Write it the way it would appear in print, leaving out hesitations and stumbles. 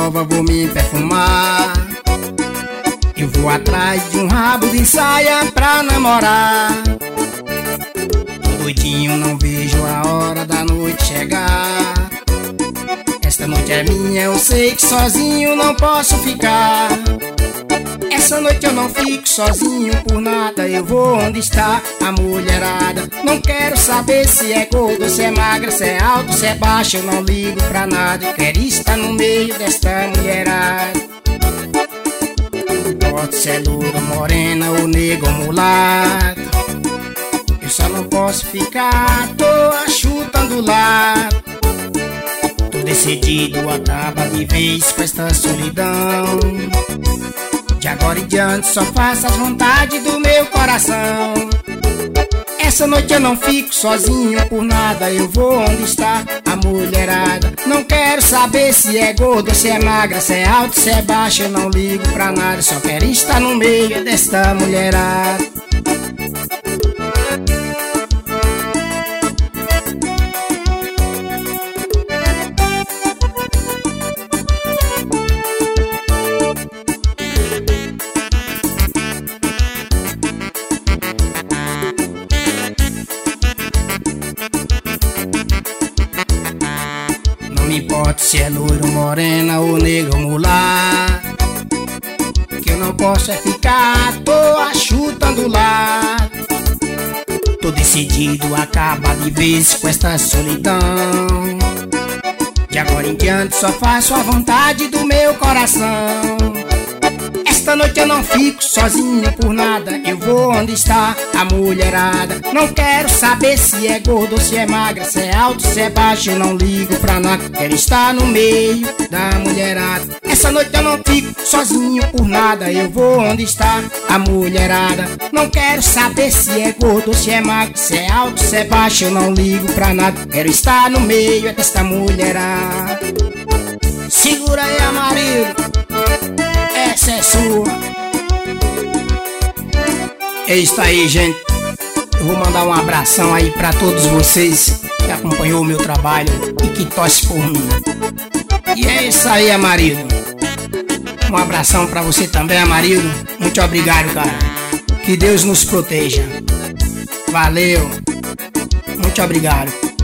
nova, vou me perfumar. Eu vou atrás de um rabo de saia pra namorar. Tô doidinho, não vejo a hora da noite chegar. Esta noite é minha, eu sei que sozinho não posso ficar. Essa noite eu não fico sozinho por nada. Eu vou onde está a mulherada. Não quero saber se é gordo, se é magra, se é alto, se é baixo. Eu não ligo pra nada, eu quero estar no meio desta mulherada. Não importa se é loura, morena ou negro ou mulato. Eu só não posso ficar à toa chutando lado. Tô decidido, acaba de vez com esta solidão. De agora em diante só faço as vontades do meu coração. Essa noite eu não fico sozinho por nada. Eu vou onde está a mulherada. Não quero saber se é gordo, se é magra, se é alto, se é baixo. Eu não ligo pra nada, só quero estar no meio desta mulherada. Não me importa se é loiro, morena ou negro ou mulato. Que eu não posso é ficar à toa chutando lado. Tô decidido, acaba de vez com esta solidão. De agora em diante só faço a vontade do meu coração. Esta noite eu não fico sozinho por nada. Eu vou onde está a mulherada. Não quero saber se é gordo, se é magra, se é alto, se é baixo. Eu não ligo pra nada, quero estar no meio da mulherada. Essa noite eu não fico sozinho por nada. Eu vou onde está a mulherada. Não quero saber se é gordo, se é magro, se é alto, se é baixo. Eu não ligo pra nada, quero estar no meio desta mulherada. Segura aí, marido, essa é sua. É isso aí, gente. Eu vou mandar um abração aí pra todos vocês que acompanhou o meu trabalho e que torce por mim. E é isso aí, Amarildo. Um abração pra você também, Amarildo. Muito obrigado, cara. Que Deus nos proteja. Valeu. Muito obrigado.